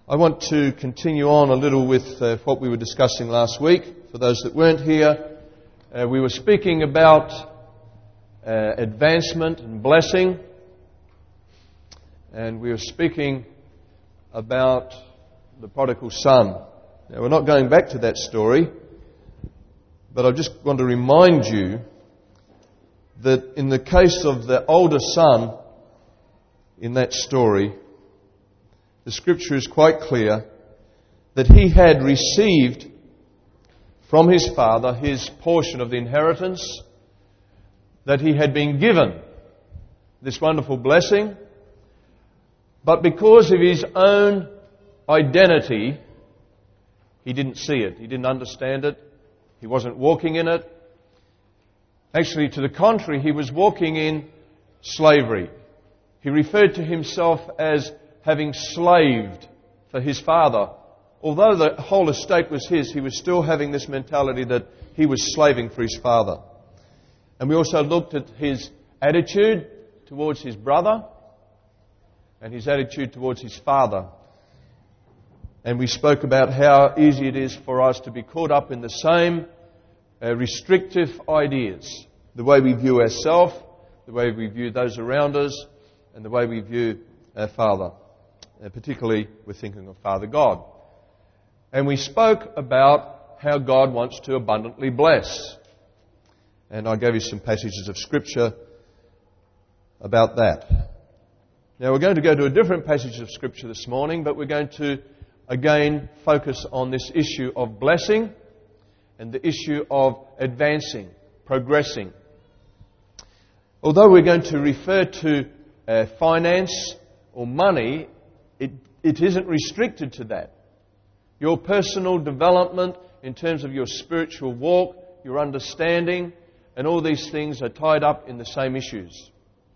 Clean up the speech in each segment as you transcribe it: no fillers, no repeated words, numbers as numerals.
I want to continue on a little with what we were discussing last week. For those that weren't here, we were speaking about advancement and blessing, and we were speaking about the prodigal son. Now, we're not going back to that story, but I just want to remind you that in the case of the older son in that story, the Scripture is quite clear that he had received from his father his portion of the inheritance, that he had been given this wonderful blessing, but because of his own identity, he didn't see it, he didn't understand it, he wasn't walking in it. Actually, to the contrary, he was walking in slavery. He referred to himself as having slaved for his father. Although the whole estate was his, he was still having this mentality that he was slaving for his father. And we also looked at his attitude towards his brother and his attitude towards his father. And we spoke about how easy it is for us to be caught up in the same restrictive ideas. The way we view ourselves, the way we view those around us, and the way we view our Father. Particularly, we're thinking of Father God. And we spoke about how God wants to abundantly bless. And I gave you some passages of Scripture about that. Now, we're going to go to a different passage of Scripture this morning, but we're going to again focus on this issue of blessing and the issue of advancing, progressing. Although we're going to refer to finance or money, it isn't restricted to that. Your personal development in terms of your spiritual walk, your understanding, and all these things are tied up in the same issues.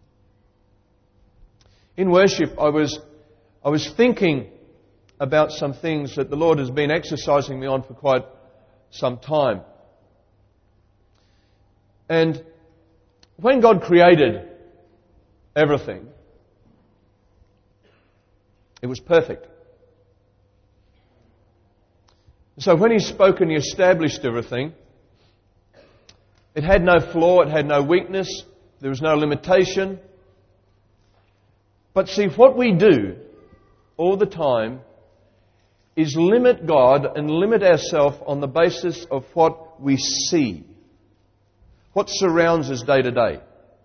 In worship, I was thinking about some things that the Lord has been exercising me on for quite some time. And when God created everything, it was perfect. So when He spoke and He established everything, it had no flaw, it had no weakness, there was no limitation. But see, what we do all the time is limit God and limit ourselves on the basis of what we see, what surrounds us day to day.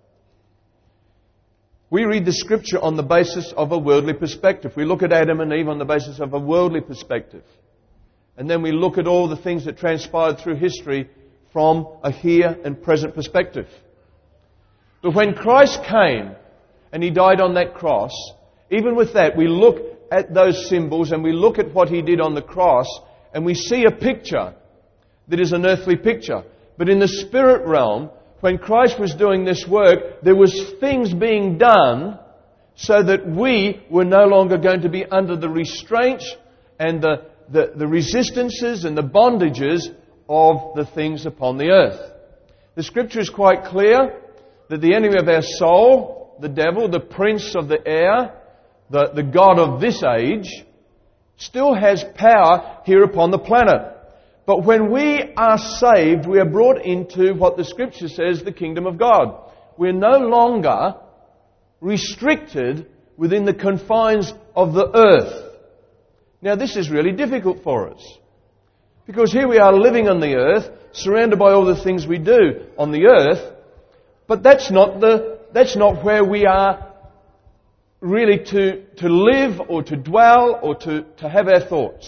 We read the Scripture on the basis of a worldly perspective. We look at Adam and Eve on the basis of a worldly perspective. And then we look at all the things that transpired through history from a here and present perspective. But when Christ came and He died on that cross, even with that, we look at those symbols and we look at what He did on the cross and we see a picture that is an earthly picture. But in the spirit realm, when Christ was doing this work, there was things being done so that we were no longer going to be under the restraints and the resistances and the bondages of the things upon the earth. The Scripture is quite clear that the enemy of our soul, the devil, the prince of the air, the god of this age, still has power here upon the planet. But when we are saved, we are brought into what the Scripture says, the kingdom of God. We're no longer restricted within the confines of the earth. Now, this is really difficult for us. Because here we are living on the earth, surrounded by all the things we do on the earth, but that's not where we are really to live or to dwell or to have our thoughts.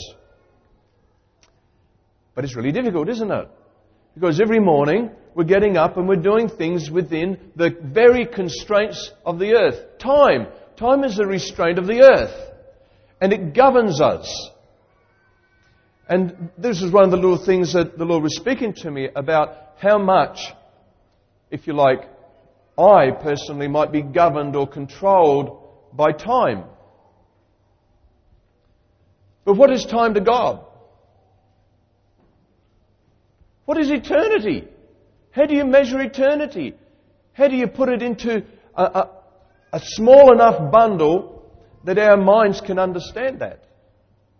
But it's really difficult, isn't it? Because every morning we're getting up and we're doing things within the very constraints of the earth. Time. Time is a restraint of the earth. And it governs us. And this is one of the little things that the Lord was speaking to me about how much, if you like, I personally might be governed or controlled by time. But what is time to God? What is eternity? How do you measure eternity? How do you put it into a small enough bundle that our minds can understand that?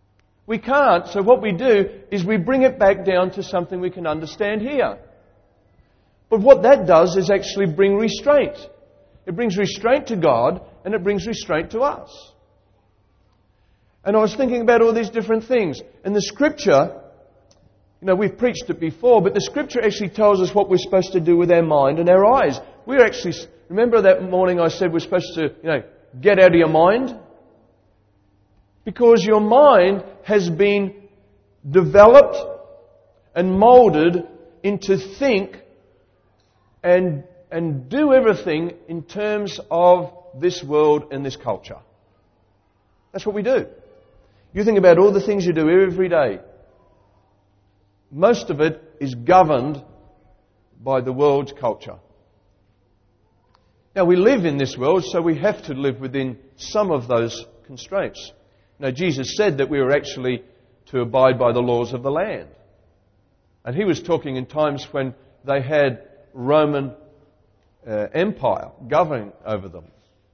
We can't, so what we do is we bring it back down to something we can understand here. But what that does is actually bring restraint. It brings restraint to God, and it brings restraint to us. And I was thinking about all these different things. And the Scripture, we've preached it before, but the Scripture actually tells us what we're supposed to do with our mind and our eyes. Remember that morning I said we're supposed to, get out of your mind? Because your mind has been developed and moulded into think and do everything in terms of this world and this culture. That's what we do. You think about all the things you do every day. Most of it is governed by the world's culture. Now, we live in this world, so we have to live within some of those constraints. Jesus said that we were actually to abide by the laws of the land. And He was talking in times when they had Roman Empire governing over them.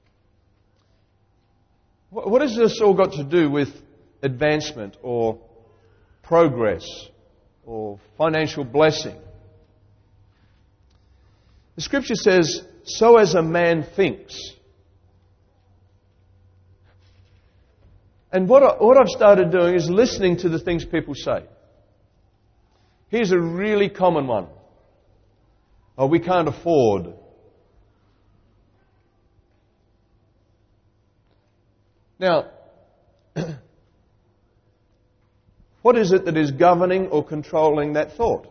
What has this all got to do with advancement or progress or financial blessing? The Scripture says, so as a man thinks. And what I've started doing is listening to the things people say. Here's a really common one. Oh, we can't afford. Now, what is it that is governing or controlling that thought?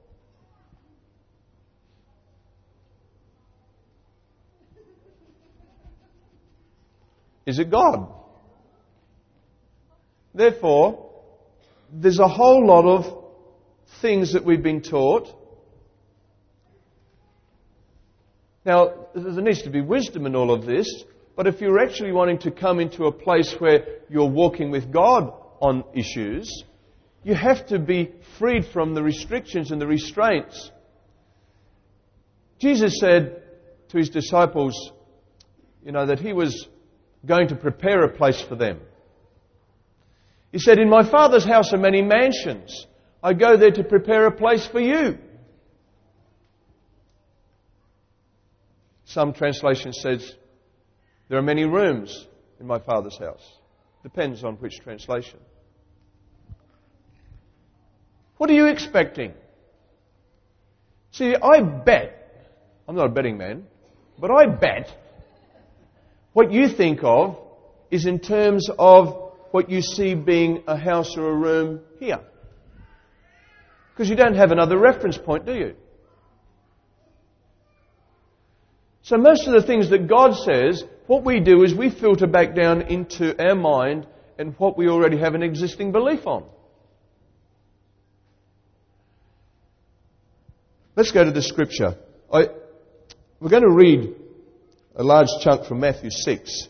Is it God? Therefore, there's a whole lot of things that we've been taught. Now, there needs to be wisdom in all of this, but if you're actually wanting to come into a place where you're walking with God on issues, you have to be freed from the restrictions and the restraints. Jesus said to His disciples, that He was going to prepare a place for them. He said, in my Father's house are many mansions. I go there to prepare a place for you. Some translation says, there are many rooms in my Father's house. Depends on which translation. What are you expecting? See, I bet, I'm not a betting man, but I bet what you think of is in terms of what you see being a house or a room here. Because you don't have another reference point, do you? So most of the things that God says, what we do is we filter back down into our mind and what we already have an existing belief on. Let's go to the Scripture. We're going to read a large chunk from Matthew 6.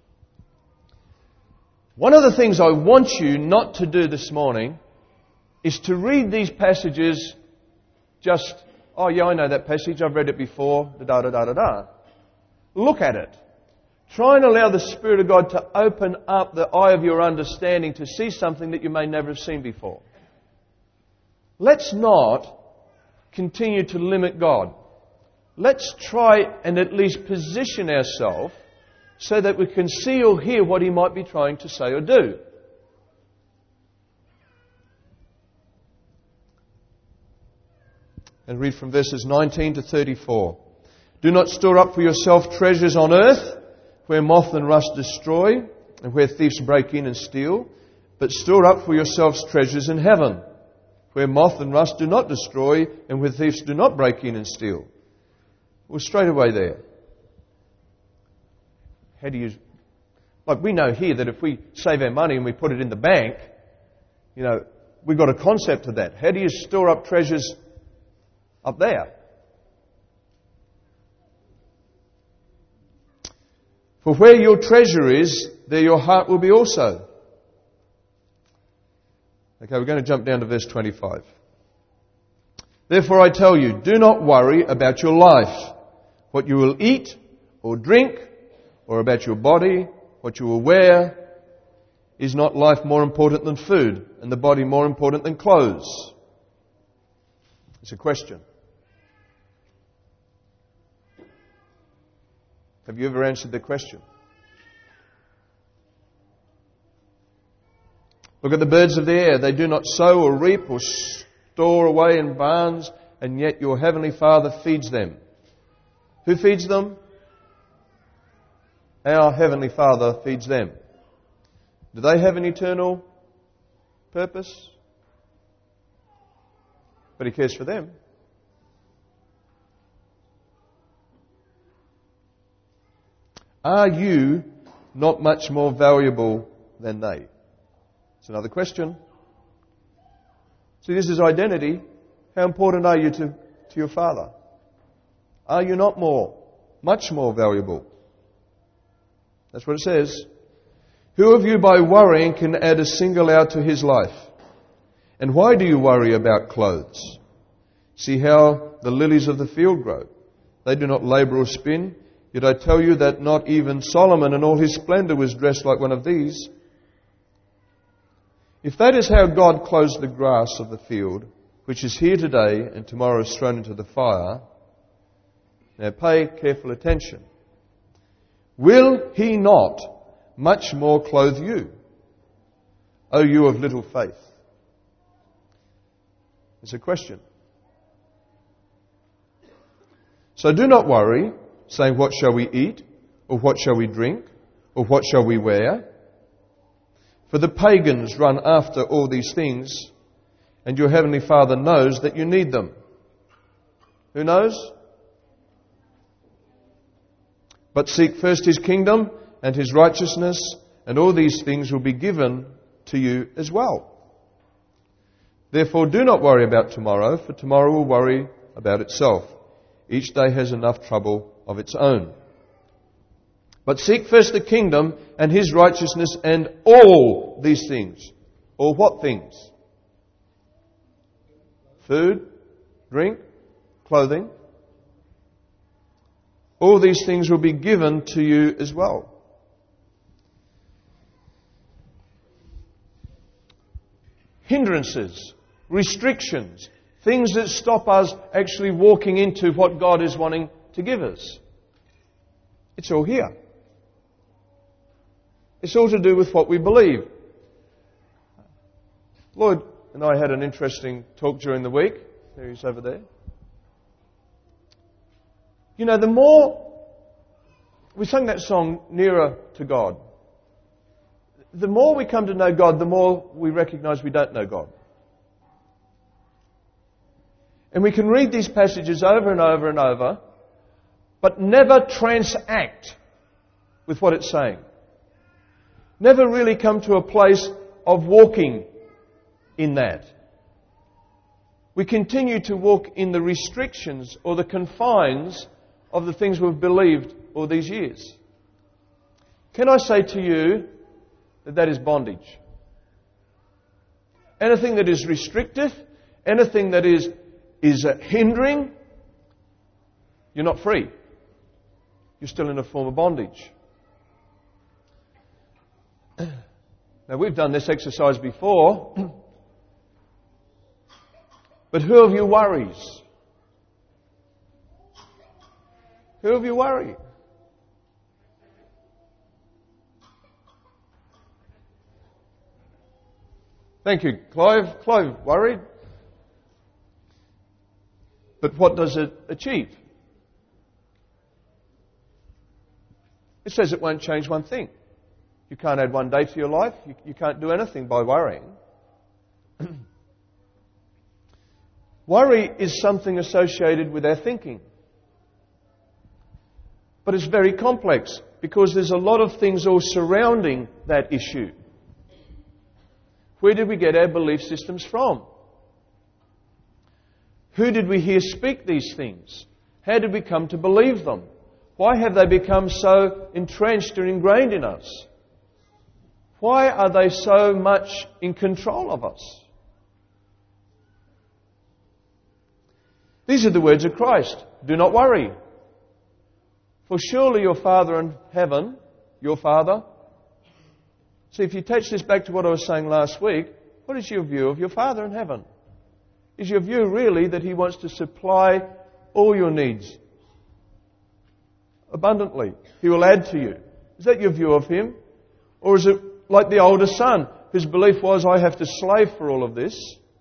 One of the things I want you not to do this morning is to read these passages just, oh yeah, I know that passage, I've read it before, da-da-da-da-da. Look at it. Try and allow the Spirit of God to open up the eye of your understanding to see something that you may never have seen before. Let's not continue to limit God. Let's try and at least position ourselves so that we can see or hear what He might be trying to say or do. And read from verses 19 to 34. Do not store up for yourself treasures on earth, where moth and rust destroy, and where thieves break in and steal, but store up for yourselves treasures in heaven, where moth and rust do not destroy, and where thieves do not break in and steal. Well, straight away there. How do you... Like we know here that if we save our money and we put it in the bank, we've got a concept of that. How do you store up treasures up there? For where your treasure is, there your heart will be also. Okay, we're going to jump down to verse 25. Therefore I tell you, do not worry about your life, what you will eat or drink, or about your body, what you will wear. Is not life more important than food, and the body more important than clothes? It's a question. Have you ever answered the question? Look at the birds of the air. They do not sow or reap or store away in barns, and yet your heavenly Father feeds them. Who feeds them? Our heavenly Father feeds them. Do they have an eternal purpose? But He cares for them. Are you not much more valuable than they? It's another question. See, this is identity. How important are you to your Father? Are you not much more valuable? That's what it says. Who of you by worrying can add a single hour to his life? And why do you worry about clothes? See how the lilies of the field grow. They do not labour or spin. Yet I tell you that not even Solomon in all his splendour was dressed like one of these. If that is how God clothes the grass of the field, which is here today and tomorrow is thrown into the fire, now pay careful attention. Will He not much more clothe you, O you of little faith? It's a question. So do not worry, saying, what shall we eat? Or what shall we drink? Or what shall we wear? For the pagans run after all these things, and your heavenly Father knows that you need them. Who knows? But seek first His kingdom and His righteousness, and all these things will be given to you as well. Therefore do not worry about tomorrow, for tomorrow will worry about itself. Each day has enough trouble of its own. But seek first the kingdom and His righteousness, and all these things. All what things? Food, drink, clothing. All these things will be given to you as well. Hindrances, restrictions, things that stop us actually walking into what God is wanting to give us. It's all here. It's all to do with what we believe. Lloyd and I had an interesting talk during the week. There he's over there. You know, the more we sang that song, Nearer to God, the more we come to know God, the more we recognise we don't know God. And we can read these passages over and over and over, but never transact with what it's saying. Never really come to a place of walking in that. We continue to walk in the restrictions or the confines of the things we've believed all these years. Can I say to you that that is bondage? Anything that is restrictive, anything that is hindering, you're not free. You're still in a form of bondage. Now, we've done this exercise before, but who of you worries? Who of you worry? Thank you, Clive. Clive worried. But what does it achieve? It says it won't change one thing. You can't add one day to your life. You can't do anything by worrying. Worry is something associated with our thinking. But it's very complex because there's a lot of things all surrounding that issue. Where did we get our belief systems from? Who did we hear speak these things? How did we come to believe them? Why have they become so entrenched and ingrained in us? Why are they so much in control of us? These are the words of Christ. Do not worry. For surely your Father in heaven, your Father, See, if you attach this back to what I was saying last week, what is your view of your Father in heaven? Is your view really that He wants to supply all your needs abundantly? He will add to you. Is that your view of Him? Or is it like the older son, whose belief was, I have to slave for all of this?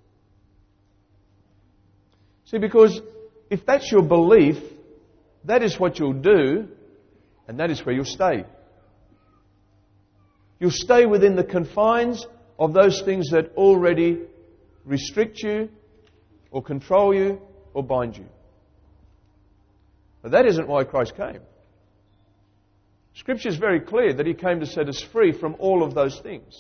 See, because if that's your belief, that is what you'll do, and that is where you'll stay. You'll stay within the confines of those things that already restrict you, or control you, or bind you. But that isn't why Christ came. Scripture is very clear that He came to set us free from all of those things.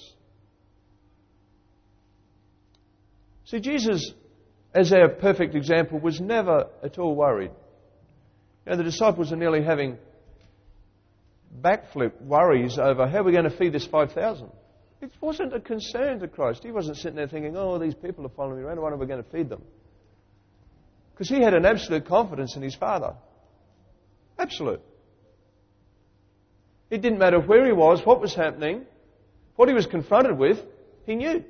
See, Jesus, as our perfect example, was never at all worried. You know, the disciples are nearly having backflip worries over how we're going to feed this 5,000. It wasn't a concern to Christ. He wasn't sitting there thinking, oh, these people are following me around, I wonder if we're going to feed them. Because He had an absolute confidence in His Father. Absolute. It didn't matter where He was, what was happening, what He was confronted with, He knew.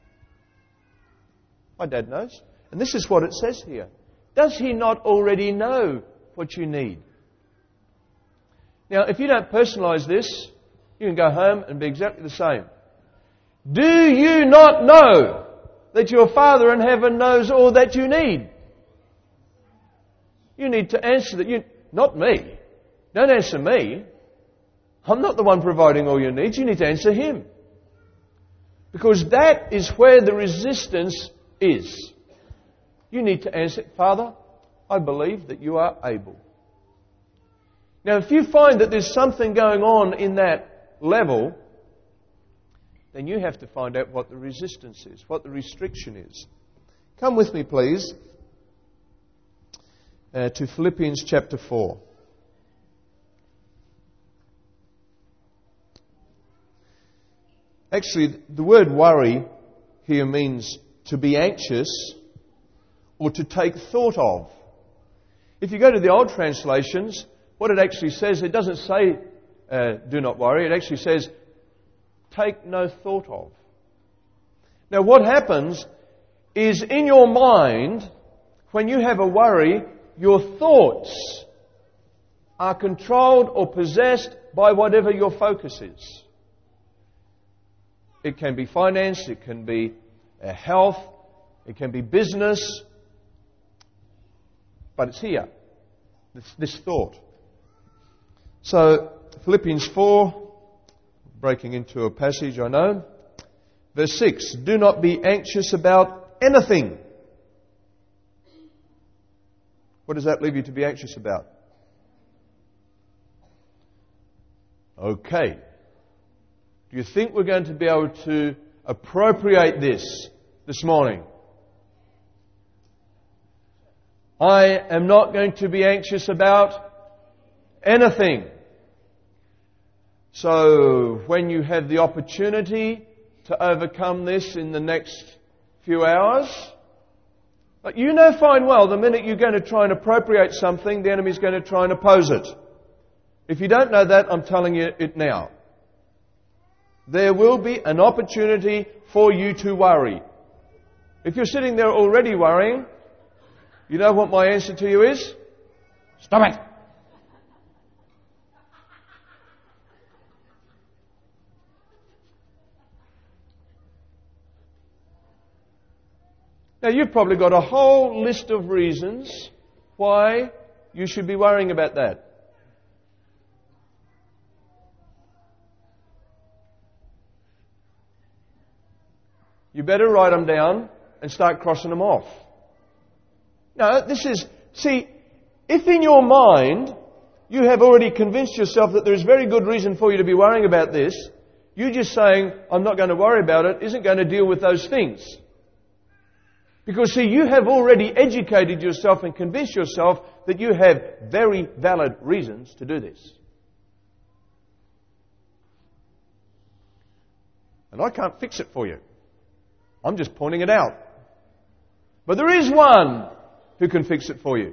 My dad knows. And this is what it says here. Does He not already know what you need? Now, if you don't personalise this, you can go home and be exactly the same. Do you not know that your Father in heaven knows all that you need? You need to answer that. Not me. Don't answer me. I'm not the one providing all your needs. You need to answer Him. Because that is where the resistance is. You need to answer, Father, I believe that you are able. Now, if you find that there's something going on in that level, then you have to find out what the resistance is, what the restriction is. Come with me, please, to Philippians chapter 4. Actually, the word worry here means to be anxious or to take thought of. If you go to the old translations, what it actually says, it doesn't say do not worry, it actually says take no thought of. Now what happens is in your mind, when you have a worry, your thoughts are controlled or possessed by whatever your focus is. It can be finance, it can be health, it can be business, but it's here, this thought. So, Philippians 4, breaking into a passage I know, verse 6, do not be anxious about anything. What does that leave you to be anxious about? Okay. Do you think we're going to be able to appropriate this morning? I am not going to be anxious about anything. So, when you have the opportunity to overcome this in the next few hours, but you know fine well the minute you're going to try and appropriate something, the enemy's going to try and oppose it. If you don't know that, I'm telling you it now. There will be an opportunity for you to worry. If you're sitting there already worrying, you know what my answer to you is? Stop it! Now you've probably got a whole list of reasons why you should be worrying about that. You better write them down and start crossing them off. No, see, if in your mind you have already convinced yourself that there is very good reason for you to be worrying about this, you just saying, I'm not going to worry about it, isn't going to deal with those things. Because, see, you have already educated yourself and convinced yourself that you have very valid reasons to do this. And I can't fix it for you. I'm just pointing it out. But there is one who can fix it for you.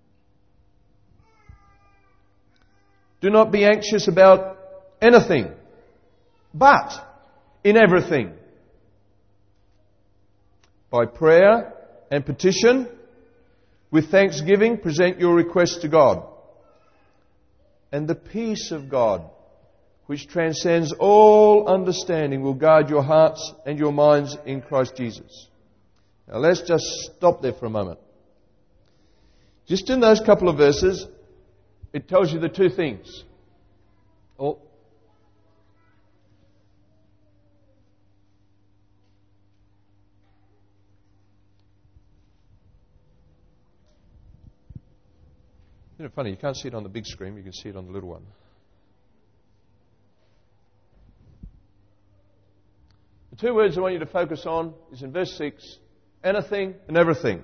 Do not be anxious about anything. But in everything, by prayer and petition, with thanksgiving, present your requests to God. And the peace of God, which transcends all understanding, will guard your hearts and your minds in Christ Jesus. Now let's just stop there for a moment. Just in those couple of verses, it tells you the two things. Oh. Isn't it funny? You can't see it on the big screen, you can see it on the little one. The two words I want you to focus on is in verse 6, anything and everything.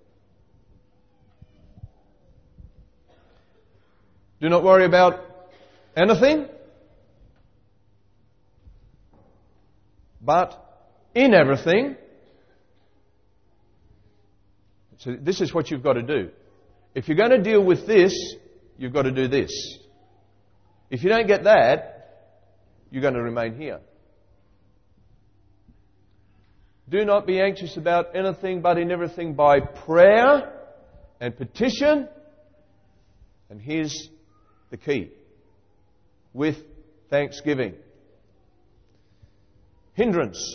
Do not worry about anything, but in everything. So this is what you've got to do. If you're going to deal with this, you've got to do this. If you don't get that, you're going to remain here. Do not be anxious about anything, but in everything by prayer and petition. And here's the key. With thanksgiving. Hindrance.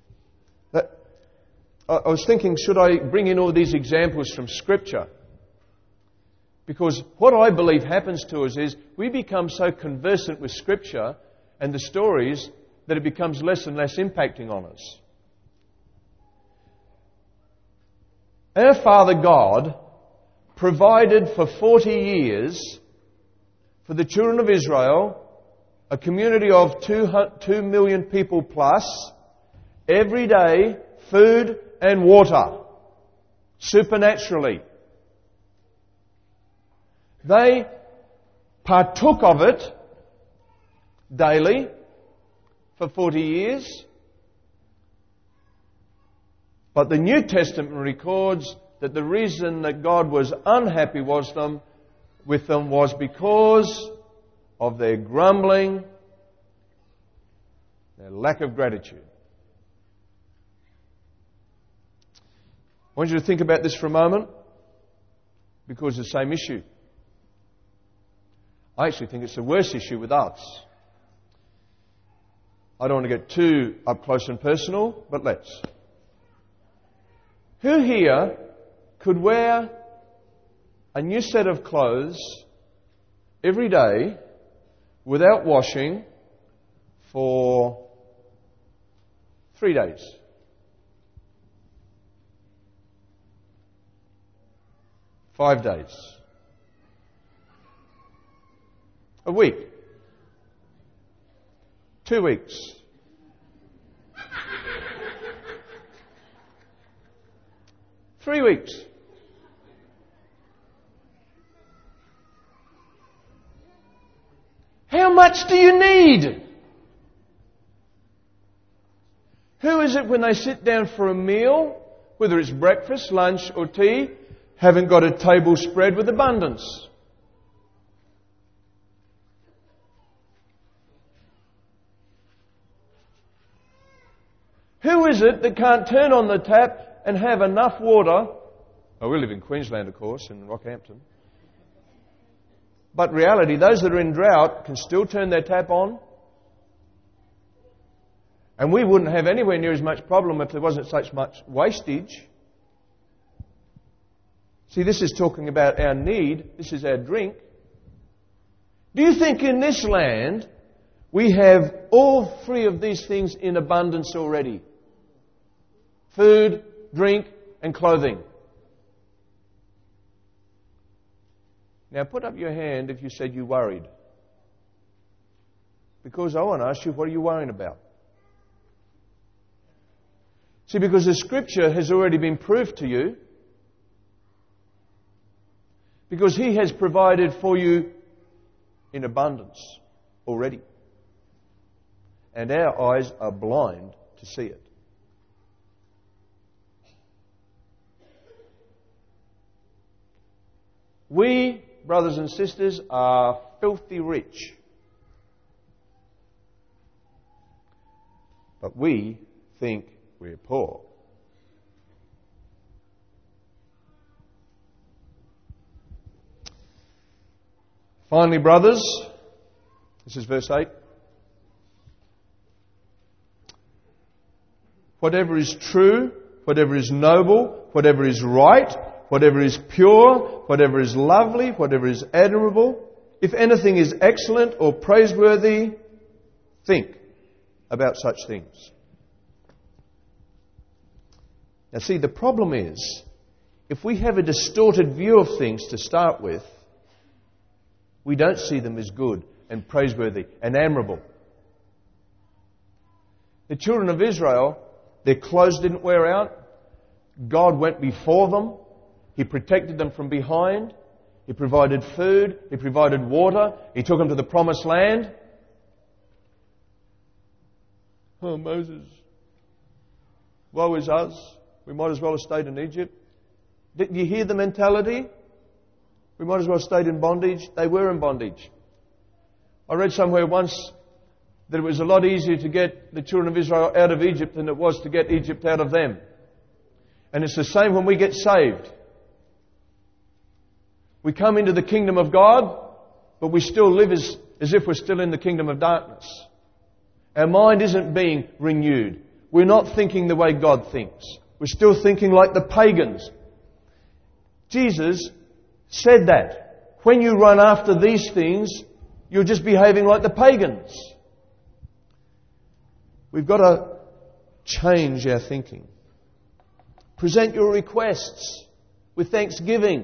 I was thinking, should I bring in all these examples from Scripture? Because what I believe happens to us is we become so conversant with Scripture and the stories that it becomes less and less impacting on us. Our Father God provided for 40 years for the children of Israel, a community of 2 million people plus, every day, food and water, supernaturally. They partook of it daily for 40 years. But the New Testament records that the reason that God was unhappy with them was because of their grumbling, their lack of gratitude. I want you to think about this for a moment, because it's the same issue. I actually think it's a worse issue with us. I don't want to get too up close and personal, but let's. Who here could wear a new set of clothes every day without washing for 3 days? Five days? A week? 2 weeks? Three weeks? How much do you need? Who is it when they sit down for a meal, whether it's breakfast, lunch or tea, haven't got a table spread with abundance? Who is it that can't turn on the tap and have enough water? Oh, we live in Queensland, of course, in Rockhampton. But reality, those that are in drought can still turn their tap on. And we wouldn't have anywhere near as much problem if there wasn't such much wastage. See, this is talking about our need. This is our drink. Do you think in this land we have all three of these things in abundance already? Food, drink, and clothing. Now put up your hand if you said you worried. Because I want to ask you, what are you worrying about? See, because the Scripture has already been proved to you. Because He has provided for you in abundance already. And our eyes are blind to see it. We, brothers and sisters, are filthy rich. but we think we're poor. Finally, brothers, this is verse 8. Whatever is true, whatever is noble, whatever is right, whatever is pure, whatever is lovely, whatever is admirable, if anything is excellent or praiseworthy, think about such things. Now see, the problem is, if we have a distorted view of things to start with, we don't see them as good and praiseworthy and admirable. The children of Israel, their clothes didn't wear out. God went before them. He protected them from behind. He provided food. He provided water. He took them to the promised land. Oh, Moses, woe is us. We might as well have stayed in Egypt. Didn't you hear the mentality? We might as well have stayed in bondage. They were in bondage. I read somewhere once that it was a lot easier to get the children of Israel out of Egypt than it was to get Egypt out of them. And it's the same when we get saved. We come into the kingdom of God, but we still live as if we're still in the kingdom of darkness. Our mind isn't being renewed. We're not thinking the way God thinks. We're still thinking like the pagans. Jesus said that. When you run after these things, you're just behaving like the pagans. We've got to change our thinking. Present your requests with thanksgiving.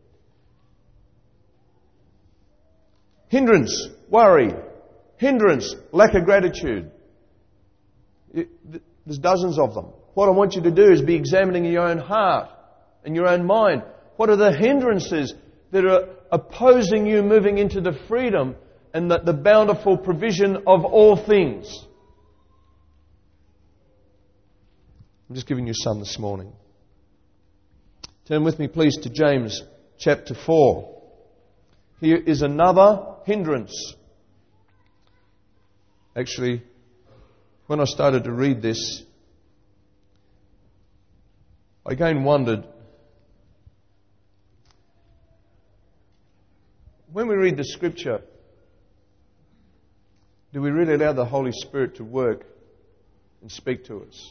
Hindrance, worry. Hindrance, lack of gratitude. There's dozens of them. What I want you to do is be examining your own heart and your own mind. What are the hindrances that are opposing you moving into the freedom and the bountiful provision of all things? I'm just giving you some this morning. Turn with me, please, to James chapter 4. Here is another hindrance. Actually, when I started to read this, I again wondered, when we read the Scripture, do we really allow the Holy Spirit to work and speak to us?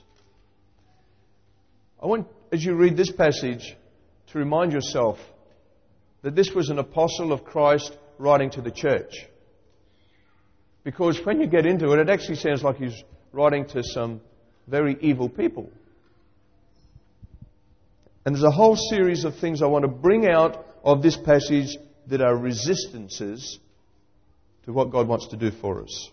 I want, as you read this passage, to remind yourself that this was an apostle of Christ writing to the church. Because when you get into it, it actually sounds like he's writing to some very evil people. And there's a whole series of things I want to bring out of this passage that are resistances to what God wants to do for us.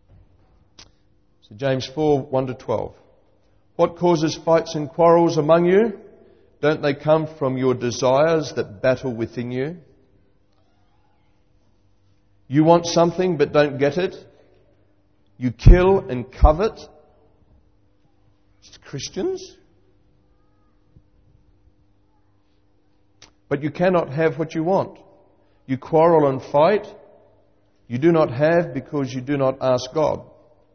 So James 4, 1-12. What causes fights and quarrels among you? Don't they come from your desires that battle within you? You want something but don't get it. You kill and covet. It's Christians. But you cannot have what you want. You quarrel and fight. You do not have because you do not ask God.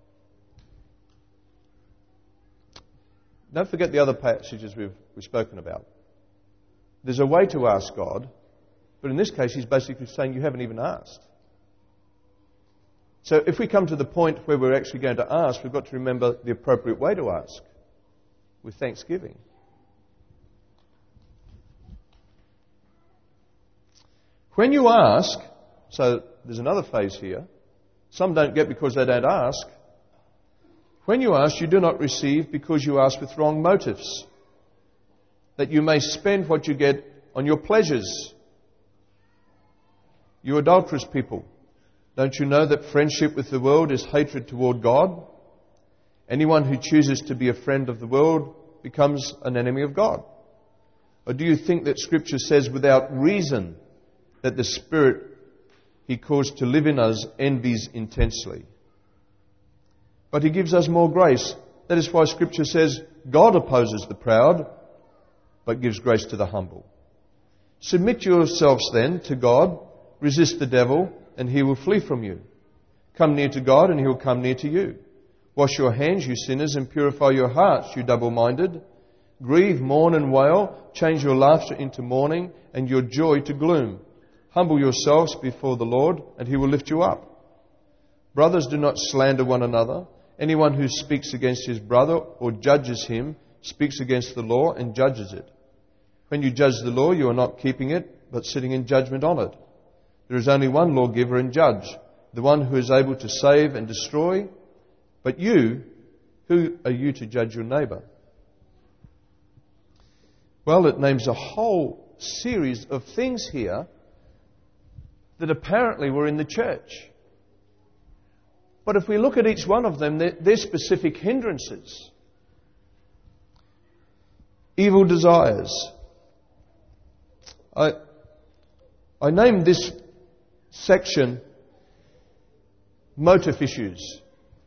Don't forget the other passages we've spoken about. There's a way to ask God, but in this case he's basically saying you haven't even asked. So if we come to the point where we're actually going to ask, we've got to remember the appropriate way to ask, with thanksgiving. When you ask, so there's another phase here, some don't get because they don't ask. When you ask, you do not receive because you ask with wrong motives, that you may spend what you get on your pleasures. You adulterous people, don't you know that friendship with the world is hatred toward God? Anyone who chooses to be a friend of the world becomes an enemy of God. Or do you think that Scripture says without reason that the Spirit He caused to live in us envies intensely? But He gives us more grace. That is why Scripture says God opposes the proud, but gives grace to the humble. Submit yourselves then to God, resist the devil, and he will flee from you. Come near to God, and he will come near to you. Wash your hands, you sinners, and purify your hearts, you double-minded. Grieve, mourn and wail. Change your laughter into mourning and your joy to gloom. Humble yourselves before the Lord, and He will lift you up. Brothers, do not slander one another. Anyone who speaks against his brother or judges him speaks against the law and judges it. When you judge the law, you are not keeping it, but sitting in judgment on it. There is only one lawgiver and judge, the one who is able to save and destroy. But you, who are you to judge your neighbour? Well, it names a whole series of things here that apparently were in the church. But if we look at each one of them, they're specific hindrances. Evil desires. I named this section motive issues.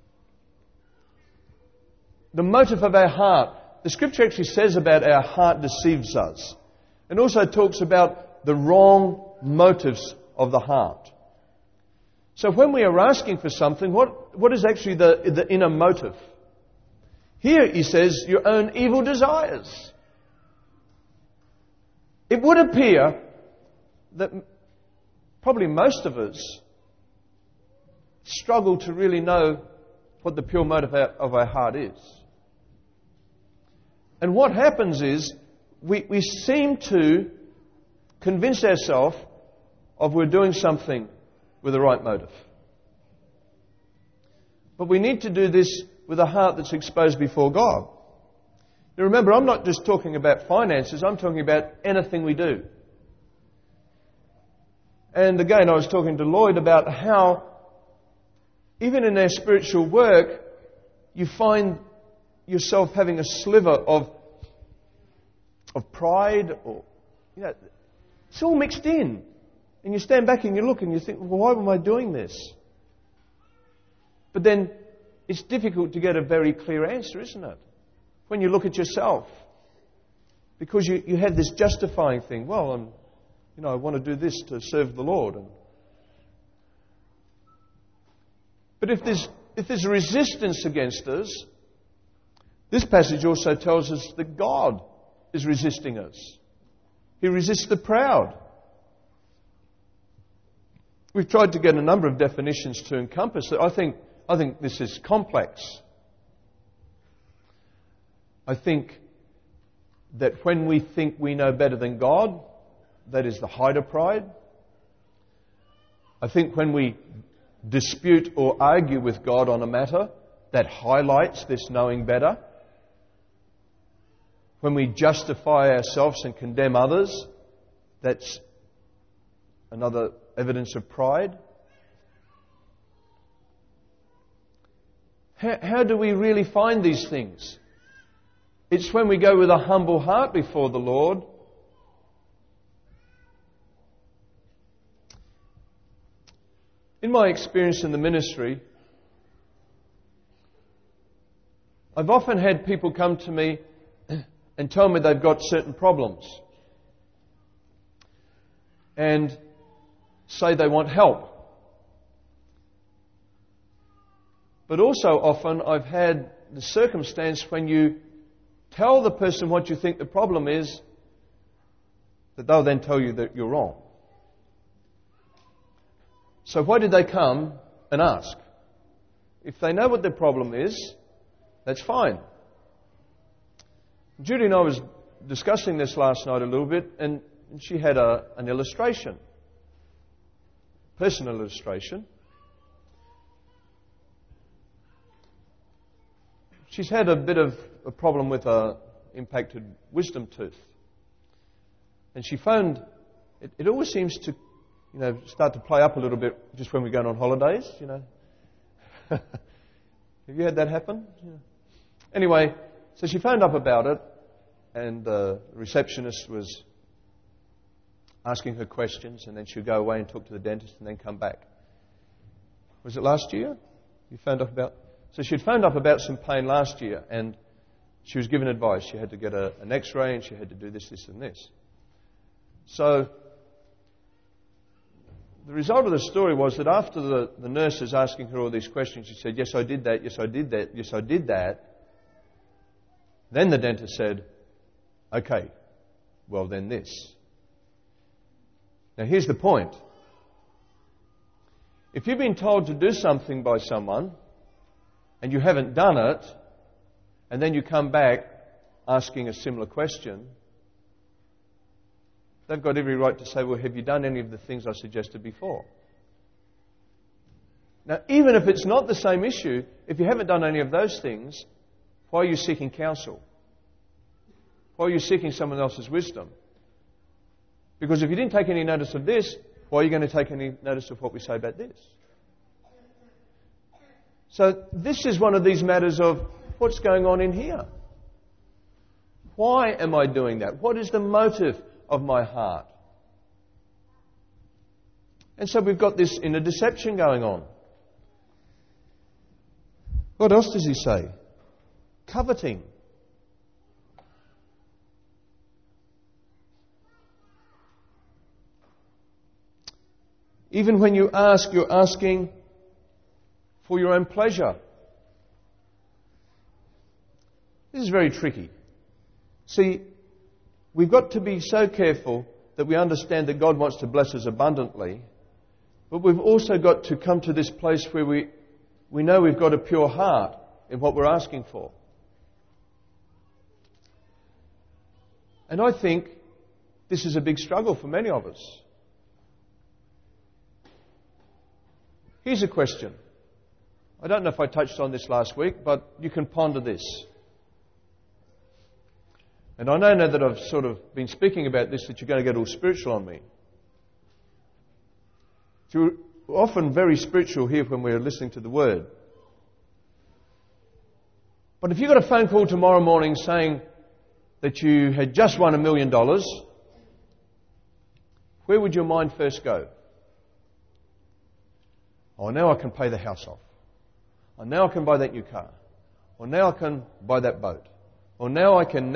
The motive of our heart. The Scripture actually says about our heart deceives us. And also talks about the wrong motives of the heart. So when we are asking for something, what is actually the inner motive? Here he says, your own evil desires. It would appear that probably most of us struggle to really know what the pure motive of our heart is. And what happens is we seem to convince ourselves of we're doing something with the right motive. But we need to do this with a heart that's exposed before God. Now remember, I'm not just talking about finances, I'm talking about anything we do. And again, I was talking to Lloyd about how even in our spiritual work, you find yourself having a sliver of pride, or it's all mixed in. And you stand back and you look and you think, well, why am I doing this? But then it's difficult to get a very clear answer, isn't it? When you look at yourself. Because you have this justifying thing. Well, I want to do this to serve the Lord. But if there's resistance against us, this passage also tells us that God is resisting us. He resists the proud. We've tried to get a number of definitions to encompass it. I think this is complex. I think that when we think we know better than God, that is the height of pride. I think when we dispute or argue with God on a matter, that highlights this knowing better. When we justify ourselves and condemn others, that's another evidence of pride. How do we really find these things? It's when we go with a humble heart before the Lord. In my experience in the ministry, I've often had people come to me and tell me they've got certain problems and say they want help. But also often I've had the circumstance when you tell the person what you think the problem is, that they'll then tell you that you're wrong. So why did they come and ask? If they know what their problem is, that's fine. Judy and I was discussing this last night a little bit, and she had an illustration, personal illustration. She's had a bit of a problem with an impacted wisdom tooth. And she found it always seems to, start to play up a little bit just when we're going on holidays, Have you had that happen? Yeah. Anyway, so she phoned up about it, and the receptionist was asking her questions, and then she'd go away and talk to the dentist and then come back. Was it last year? You phoned up about... So she'd phoned up about some pain last year, and she was given advice. She had to get an x-ray, and she had to do this, this and this. So the result of the story was that after the nurses asking her all these questions, she said, yes, I did that, yes, I did that, yes, I did that. Then the dentist said, okay, well then this. Now here's the point. If you've been told to do something by someone and you haven't done it, and then you come back asking a similar question, they've got every right to say, well, have you done any of the things I suggested before? Now, even if it's not the same issue, if you haven't done any of those things, why are you seeking counsel? Why are you seeking someone else's wisdom? Because if you didn't take any notice of this, why are you going to take any notice of what we say about this? So this is one of these matters of what's going on in here. Why am I doing that? What is the motive of my heart? And so we've got this inner deception going on. What else does he say? Coveting. Even when you ask, you're asking for your own pleasure. This is very tricky. See, we've got to be so careful that we understand that God wants to bless us abundantly, but we've also got to come to this place where we know we've got a pure heart in what we're asking for. And I think this is a big struggle for many of us. Here's a question. I don't know if I touched on this last week, but you can ponder this. And I know now that I've sort of been speaking about this that you're going to get all spiritual on me. So we're often very spiritual here when we're listening to the Word. But if you got a phone call tomorrow morning saying that you had just won $1 million, where would your mind first go? Oh, now I can pay the house off. Or now I can buy that new car. Or now I can buy that boat. Or now I can.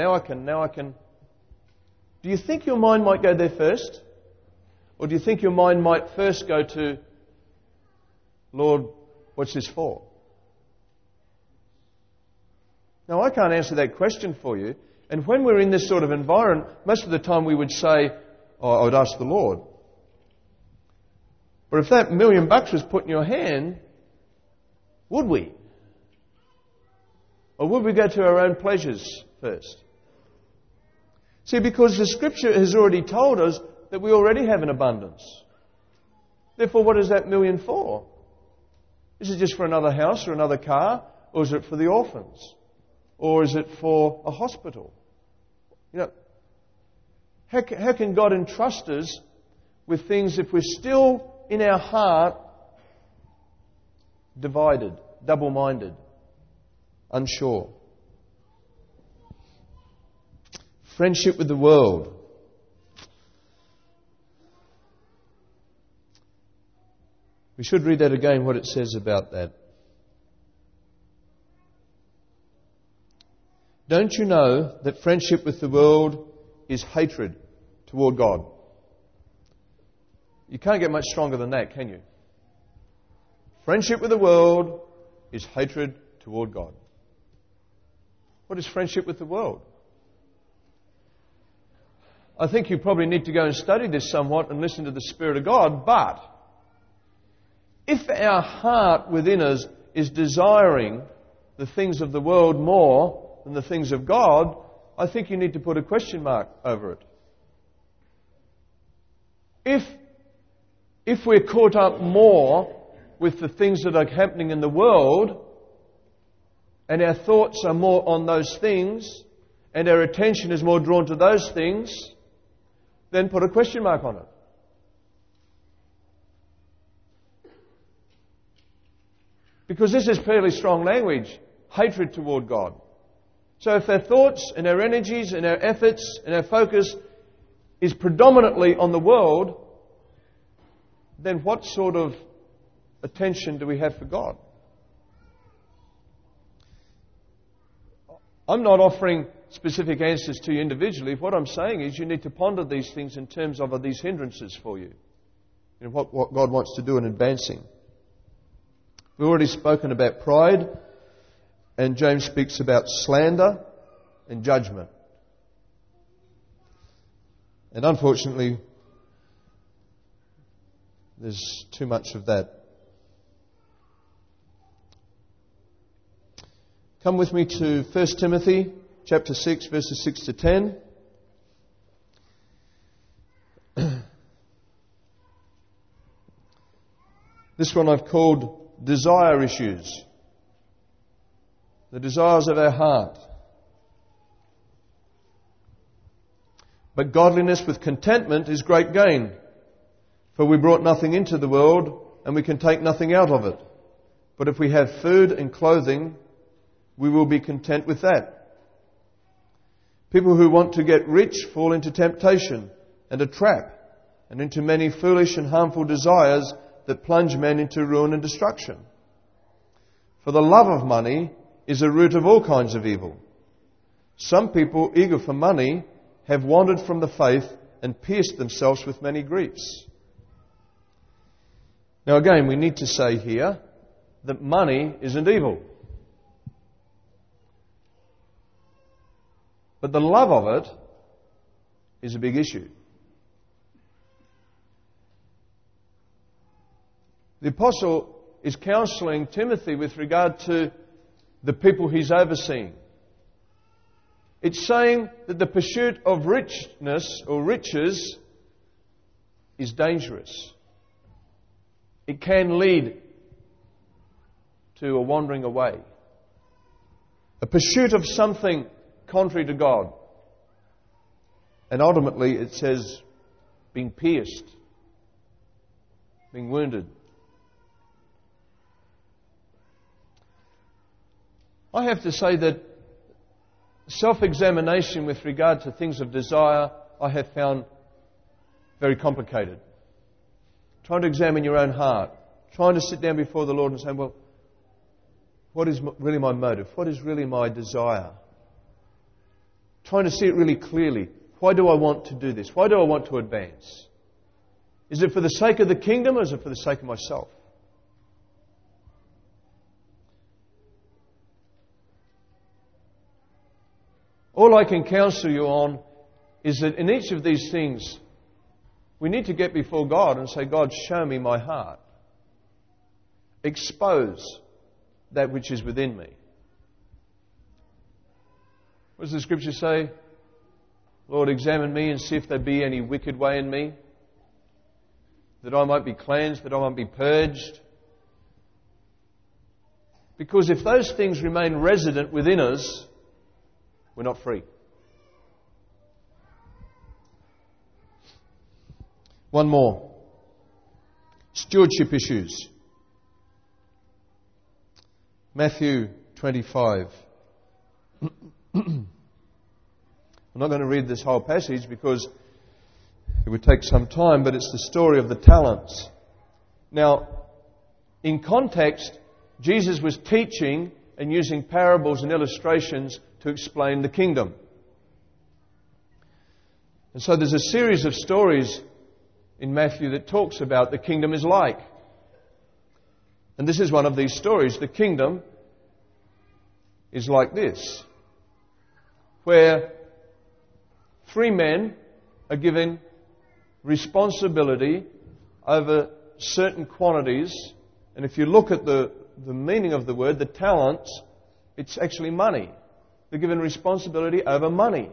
Do you think your mind might go there first? Or do you think your mind might first go to, Lord, what's this for? Now, I can't answer that question for you. And when we're in this sort of environment, most of the time we would say, oh, I would ask the Lord. But if that $1 million was put in your hand, would we? Or would we go to our own pleasures first? See, because the Scripture has already told us that we already have an abundance. Therefore, what is that $1 million for? Is it just for another house or another car? Or is it for the orphans? Or is it for a hospital? You know, how can God entrust us with things if we're still in our heart divided, double-minded, unsure? Friendship with the world. We should read that again, what it says about that. Don't you know that friendship with the world is hatred toward God? You can't get much stronger than that, can you? Friendship with the world is hatred toward God. What is friendship with the world? I think you probably need to go and study this somewhat and listen to the Spirit of God, but if our heart within us is desiring the things of the world more than the things of God, I think you need to put a question mark over it. If we're caught up more with the things that are happening in the world, and our thoughts are more on those things, and our attention is more drawn to those things, then put a question mark on it. Because this is fairly strong language, hatred toward God. So if our thoughts and our energies and our efforts and our focus is predominantly on the world, then what sort of attention do we have for God? I'm not offering specific answers to you individually. What I'm saying is you need to ponder these things in terms of, are these hindrances for you? in what God wants to do in advancing. We've already spoken about pride, and James speaks about slander and judgment. And unfortunately, there's too much of that. Come with me to 1 Timothy chapter 6, verses 6 to 10. This one I've called desire issues. The desires of our heart. But godliness with contentment is great gain. For we brought nothing into the world, and we can take nothing out of it. But if we have food and clothing, we will be content with that. People who want to get rich fall into temptation and a trap, and into many foolish and harmful desires that plunge men into ruin and destruction. For the love of money is a root of all kinds of evil. Some people, eager for money, have wandered from the faith and pierced themselves with many griefs. Now again, we need to say here that money isn't evil. But the love of it is a big issue. The apostle is counselling Timothy with regard to the people he's overseeing. It's saying that the pursuit of richness or riches is dangerous. It can lead to a wandering away. A pursuit of something contrary to God. And ultimately it says being pierced, being wounded. I have to say that self-examination with regard to things of desire, I have found very complicated. Trying to examine your own heart. Trying to sit down before the Lord and say, well, what is really my motive? What is really my desire? Trying to see it really clearly. Why do I want to do this? Why do I want to advance? Is it for the sake of the kingdom or is it for the sake of myself? All I can counsel you on is that in each of these things, we need to get before God and say, God, show me my heart. Expose that which is within me. What does the Scripture say? Lord, examine me and see if there be any wicked way in me, that I might be cleansed, that I might be purged. Because if those things remain resident within us, we're not free. One more. Stewardship issues. Matthew 25. I'm not going to read this whole passage because it would take some time, but it's the story of the talents. Now, in context, Jesus was teaching and using parables and illustrations to explain the kingdom. And so there's a series of stories in Matthew that talks about the kingdom is like. And this is one of these stories. The kingdom is like this, where 3 men are given responsibility over certain quantities. And if you look at the meaning of the word, the talents, it's actually money. They're given responsibility over money.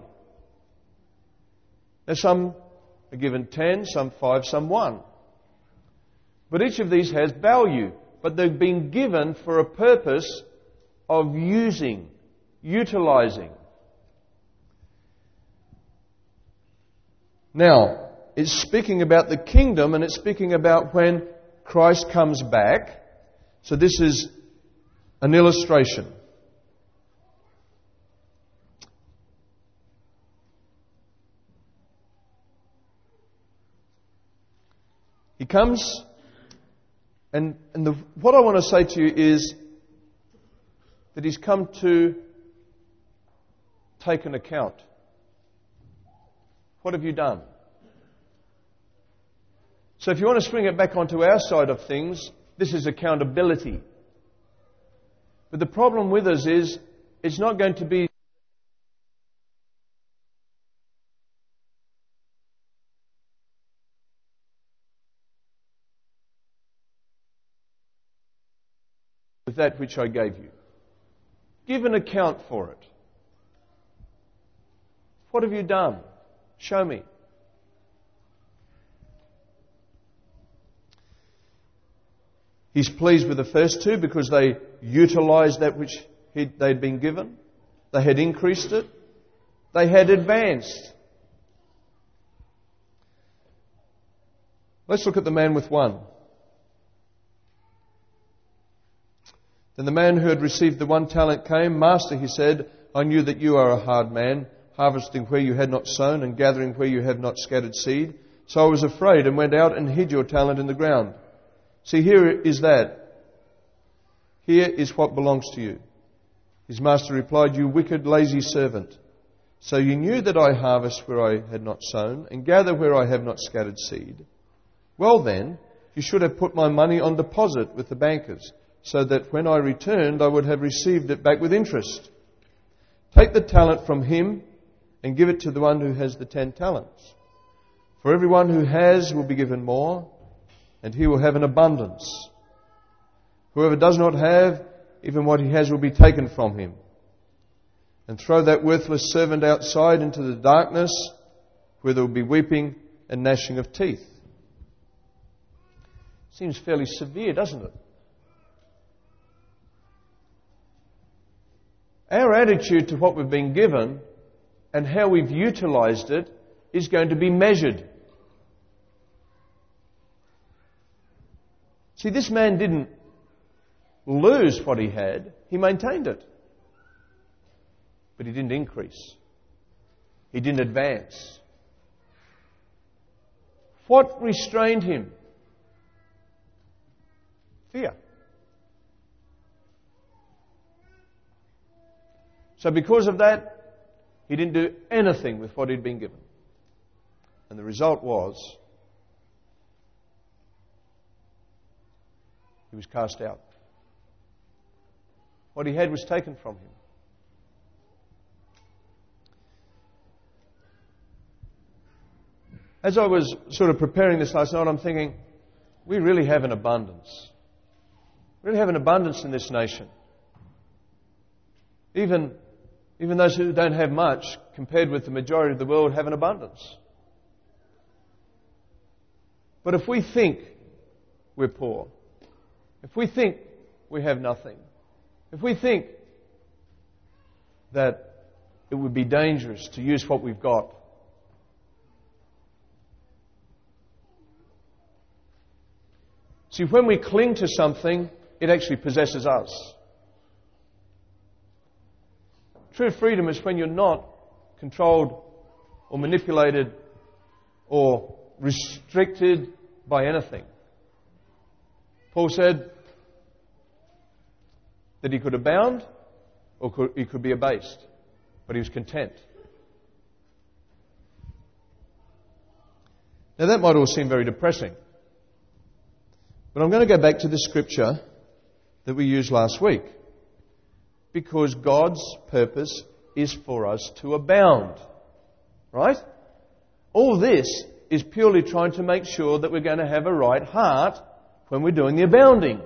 Now some are given 10, some 5, some 1. But each of these has value. But they've been given for a purpose of utilizing. Now, it's speaking about the kingdom and it's speaking about when Christ comes back. So this is an illustration. He comes, and what I want to say to you is that He's come to take an account. What have you done? So if you want to swing it back onto our side of things, this is accountability. But the problem with us is, it's not going to be with that which I gave you. Give an account for it. What have you done? Show me. He's pleased with the first two because they utilised that which they'd been given. They had increased it. They had advanced. Let's look at the man with one. Then the man who had received the 1 talent came. Master, he said, I knew that you are a hard man, harvesting where you had not sown and gathering where you have not scattered seed. So I was afraid and went out and hid your talent in the ground. See, here is that. Here is what belongs to you. His master replied, You wicked, lazy servant. So you knew that I harvest where I had not sown and gather where I have not scattered seed. Well then, you should have put my money on deposit with the bankers, so that when I returned I would have received it back with interest. Take the talent from him and give it to the one who has the 10 talents. For everyone who has will be given more, and he will have an abundance. Whoever does not have, even what he has will be taken from him. And throw that worthless servant outside into the darkness, where there will be weeping and gnashing of teeth. Seems fairly severe, doesn't it? Our attitude to what we've been given and how we've utilised it is going to be measured. See, this man didn't lose what he had, he maintained it. But he didn't increase. He didn't advance. What restrained him? Fear. So because of that, he didn't do anything with what he'd been given. And the result was, he was cast out. What he had was taken from him. As I was sort of preparing this last night, I'm thinking, we really have an abundance. We really have an abundance in this nation. Even those who don't have much, compared with the majority of the world, have an abundance. But if we think we're poor, if we think we have nothing, if we think that it would be dangerous to use what we've got, see, when we cling to something, it actually possesses us. True freedom is when you're not controlled or manipulated or restricted by anything. Paul said that he could abound or he could be abased, but he was content. Now that might all seem very depressing, but I'm going to go back to the scripture that we used last week, because God's purpose is for us to abound. Right? All this is purely trying to make sure that we're going to have a right heart when we're doing the abounding.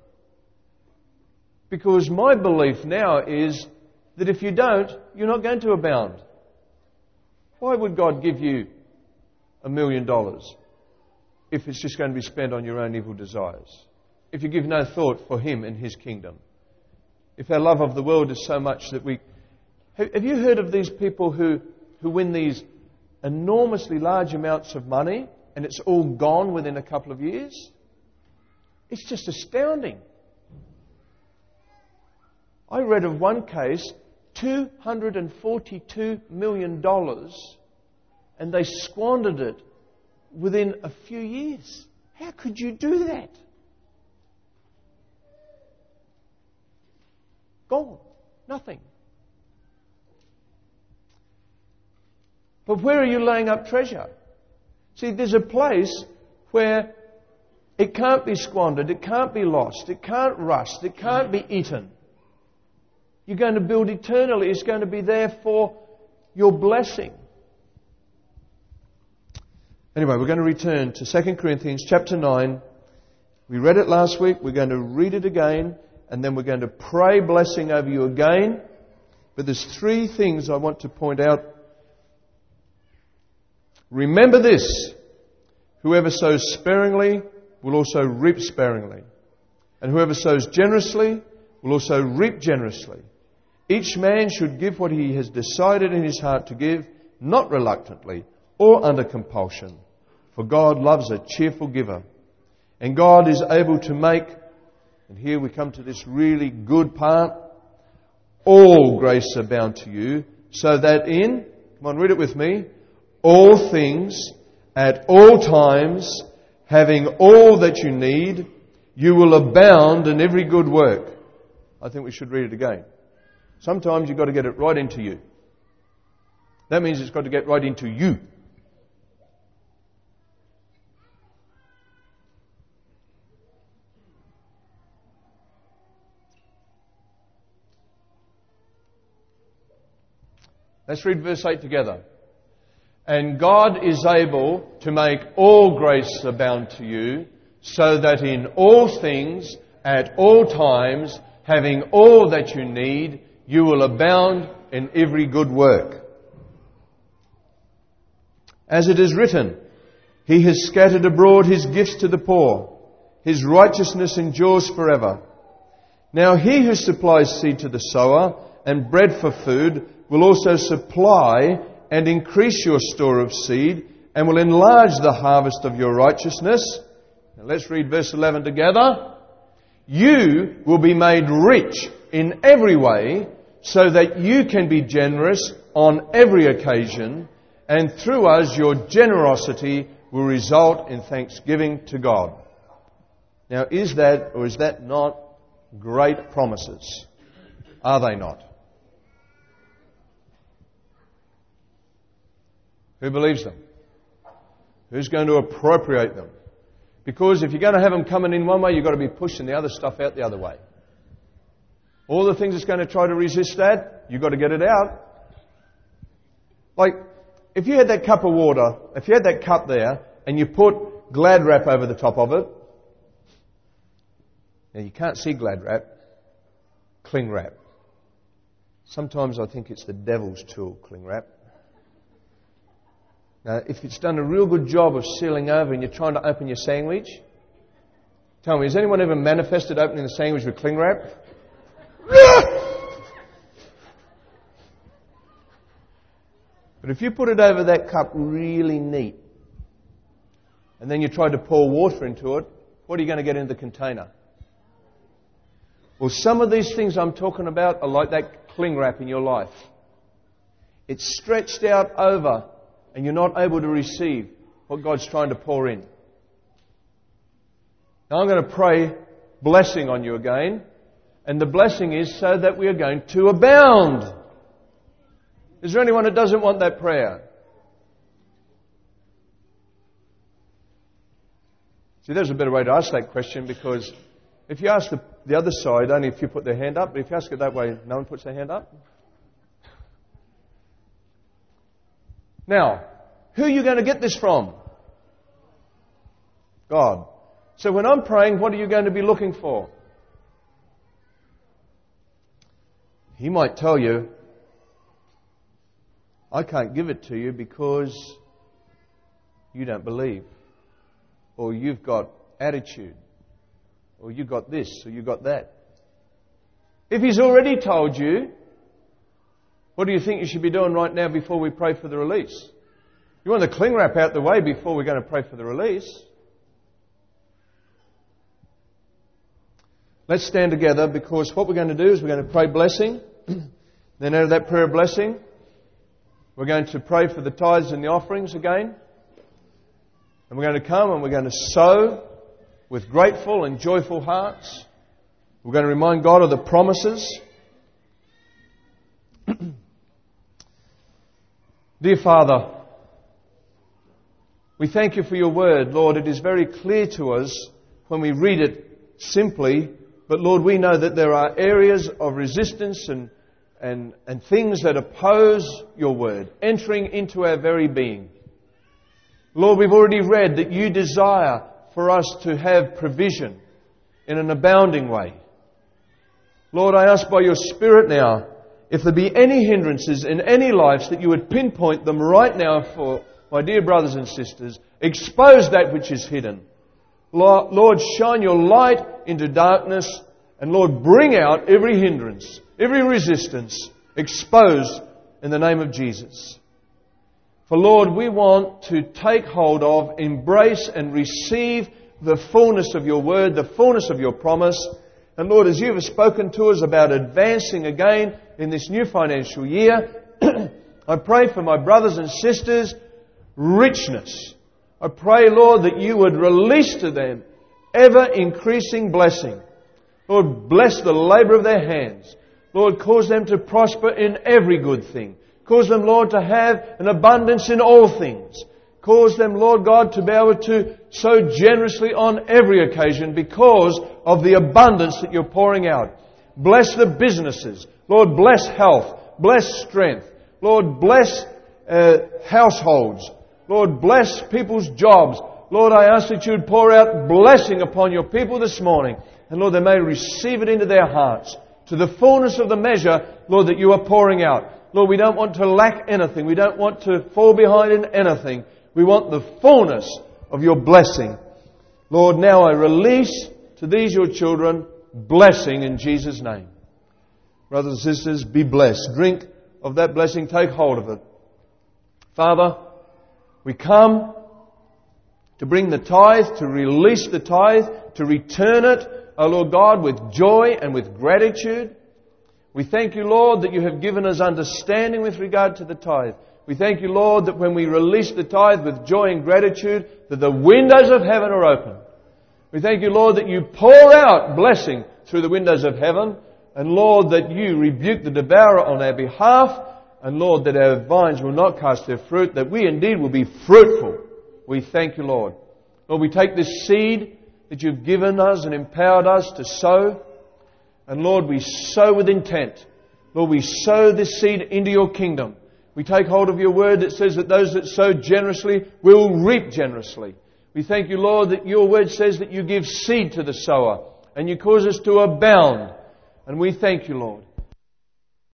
Because my belief now is that if you don't, you're not going to abound. Why would God give you $1 million if it's just going to be spent on your own evil desires? If you give no thought for Him and His kingdom? If our love of the world is so much that we... Have you heard of these people who win these enormously large amounts of money and it's all gone within a couple of years? It's just astounding. I read of one case, $242 million, and they squandered it within a few years. How could you do that? Gone. Nothing. But where are you laying up treasure? See, there's a place where it can't be squandered, it can't be lost, it can't rust, it can't be eaten. You're going to build eternally. It's going to be there for your blessing. Anyway, we're going to return to 2 Corinthians chapter 9. We read it last week. We're going to read it again. And then we're going to pray blessing over you again. But there's 3 things I want to point out. Remember this. Whoever sows sparingly will also reap sparingly. And whoever sows generously will also reap generously. Each man should give what he has decided in his heart to give, not reluctantly or under compulsion. For God loves a cheerful giver. And God is able to make, and here we come to this really good part, all grace abound to you, so that in, come on, read it with me, all things, at all times, having all that you need, you will abound in every good work. I think we should read it again. Sometimes you've got to get it right into you. That means it's got to get right into you. Let's read verse 8 together. And God is able to make all grace abound to you, so that in all things, at all times, having all that you need, you will abound in every good work. As it is written, He has scattered abroad His gifts to the poor. His righteousness endures forever. Now He who supplies seed to the sower and bread for food will also supply and increase your store of seed and will enlarge the harvest of your righteousness. Now let's read verse 11 together. You will be made rich in every way so that you can be generous on every occasion, and through us your generosity will result in thanksgiving to God. Now is that or is that not great promises? Are they not? Who believes them? Who's going to appropriate them? Because if you're going to have them coming in one way, you've got to be pushing the other stuff out the other way. All the things that's going to try to resist that, you've got to get it out. Like, if you had that cup of water, if you had that cup there, and you put Glad Wrap over the top of it, now you can't see Glad Wrap, cling wrap. Sometimes I think it's the devil's tool, cling wrap. Now, if it's done a real good job of sealing over and you're trying to open your sandwich, tell me, has anyone ever manifested opening the sandwich with cling wrap? But if you put it over that cup really neat, and then you try to pour water into it, what are you going to get into the container? Well, some of these things I'm talking about are like that cling wrap in your life. It's stretched out over, and you're not able to receive what God's trying to pour in. Now I'm going to pray blessing on you again. And the blessing is so that we are going to abound. Is there anyone that doesn't want that prayer? See, there's a better way to ask that question, because if you ask the other side, only if you put their hand up, but if you ask it that way, no one puts their hand up. Now, who are you going to get this from? God. So when I'm praying, what are you going to be looking for? He might tell you, I can't give it to you because you don't believe, or you've got attitude, or you've got this, or you've got that. If He's already told you, what do you think you should be doing right now before we pray for the release? You want the cling wrap out the way before we're going to pray for the release. Let's stand together, because what we're going to do is we're going to pray blessing. Then out of that prayer of blessing, we're going to pray for the tithes and the offerings again. And we're going to come and we're going to sow with grateful and joyful hearts. We're going to remind God of the promises. Dear Father, We thank you for your word, Lord. It is very clear to us when we read it simply, but Lord, we know that there are areas of resistance and things that oppose your word, entering into our very being. Lord, we've already read that you desire for us to have provision in an abounding way. Lord, I ask by your Spirit now, if there be any hindrances in any lives, that you would pinpoint them right now for my dear brothers and sisters. Expose that which is hidden. Lord, shine your light into darkness, and Lord, bring out every hindrance, every resistance, exposed in the name of Jesus. For Lord, we want to take hold of, embrace and receive the fullness of your word, the fullness of your promise. And Lord, as you have spoken to us about advancing again in this new financial year, I pray for my brothers and sisters richness. I pray, Lord, that you would release to them ever increasing blessing. Lord, bless the labour of their hands. Lord, cause them to prosper in every good thing. Cause them, Lord, to have an abundance in all things. Cause them, Lord God, to be able to sow generously on every occasion because of the abundance that you're pouring out. Bless the businesses. Lord, bless health. Bless strength. Lord, bless households. Lord, bless people's jobs. Lord, I ask that you would pour out blessing upon your people this morning. And Lord, they may receive it into their hearts to the fullness of the measure, Lord, that you are pouring out. Lord, we don't want to lack anything. We don't want to fall behind in anything. We want the fullness of your blessing. Lord, now I release to these your children blessing in Jesus' name. Brothers and sisters, be blessed. Drink of that blessing. Take hold of it. Father, we come to bring the tithe, to release the tithe, to return it, O Lord God, with joy and with gratitude. We thank you, Lord, that you have given us understanding with regard to the tithe. We thank you, Lord, that when we release the tithe with joy and gratitude, that the windows of heaven are open. We thank you, Lord, that you pour out blessing through the windows of heaven. And Lord, that you rebuke the devourer on our behalf. And Lord, that our vines will not cast their fruit, that we indeed will be fruitful. We thank you, Lord. Lord, we take this seed that you've given us and empowered us to sow. And Lord, we sow with intent. Lord, we sow this seed into your kingdom. We take hold of your word that says that those that sow generously will reap generously. We thank you, Lord, that your word says that you give seed to the sower and you cause us to abound. And we thank you, Lord.